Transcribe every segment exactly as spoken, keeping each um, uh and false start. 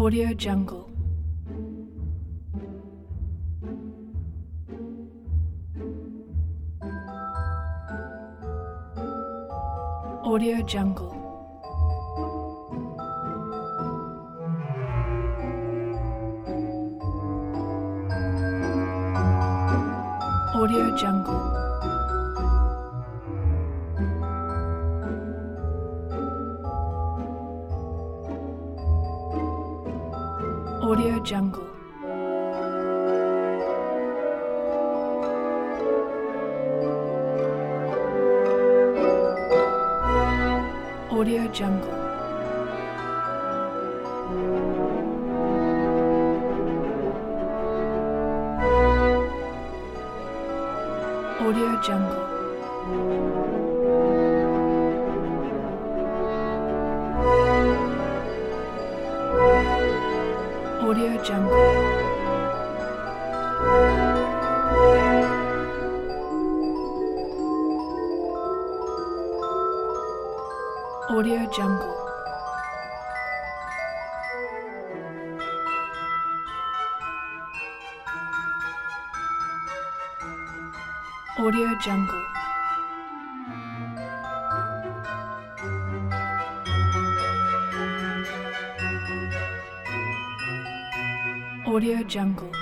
Audio Jungle. Audio Jungle. Audio Jungle. Audio Jungle. Audio Jungle. Audio Jungle. Audio Jungle. Audio Jungle. Audio Jungle. Audio Jungle.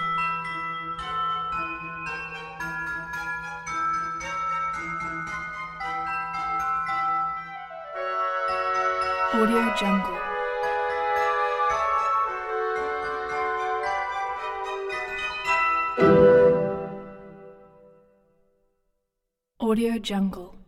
Audio Jungle. Audio Jungle.